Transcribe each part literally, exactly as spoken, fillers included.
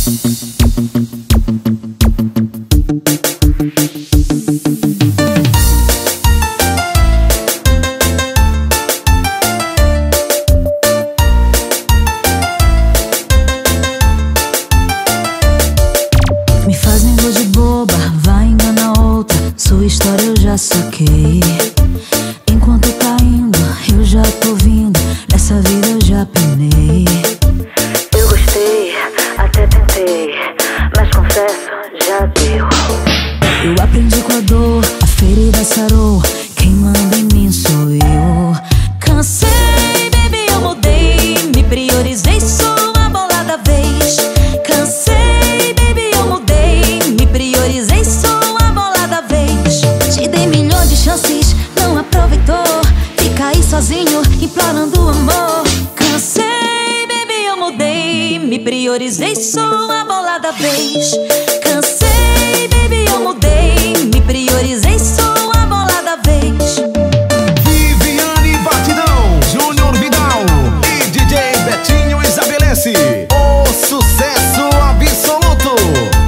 Me fazem vou de boba, vai enganar outra. Sua história eu já saquei. Enquanto tá indo, eu já tô vindo. Nessa vida eu já penei. Eu gostei, até tentei, mas confesso, já deu. Eu aprendi com a dor, a ferida sarou. Quem manda em mim sou eu. Cansei, baby, eu mudei. Me priorizei, sou a bola da vez. Cansei, baby, eu mudei. Me priorizei, sou a bola da vez. Te dei milhões de chances, não aproveitou. Fica aí sozinho, implorando amor. Cansei, baby, eu mudei. Me priorizei, sou a bola da vez. Cansei, baby, eu mudei. Me priorizei, sou a bola da vez. Viviane Batidão, Júnior Vidal e D J Betinho estabelece o sucesso absoluto.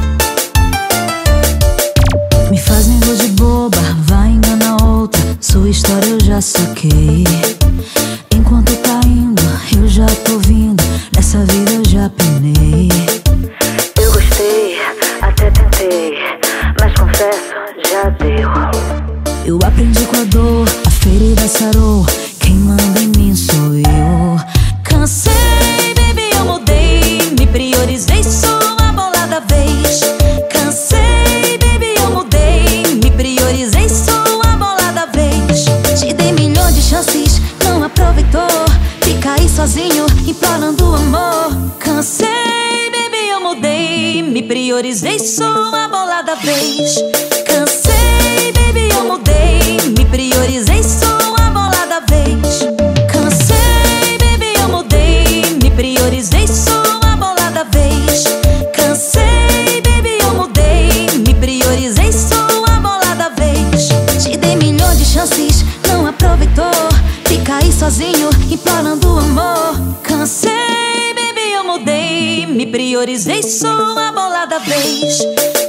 Me fazem vou de boba, vai enganar outra. Sua história eu já saquei. Enquanto tá indo, eu já tô vindo. Nessa vida eu já penei. Eu gostei, até tentei, mas confesso, já deu. Eu aprendi com a dor, a ferida sarou. Quem manda em mim sou eu. Cansei, baby, eu mudei. Me priorizei, sou a bola da vez. Cansei, baby, eu mudei. Me priorizei, sou a bola da vez. Te dei milhões de chances, não aproveitou. Fica aí sozinho, implorando amor. Cansei, baby, eu mudei. Me priorizei, sou a bola da vez. Cansei, baby, eu mudei. Me priorizei, sou a bola da vez. Cansei, baby, eu mudei. Me priorizei, sou a bola da vez. Cansei, baby, eu mudei. Me priorizei, sou a bola da vez. Te dei milhões de chances, não aproveitou. Fica aí sozinho, implorando amor. Cansei, baby, eu mudei. Me priorizei, sou a bola da vez.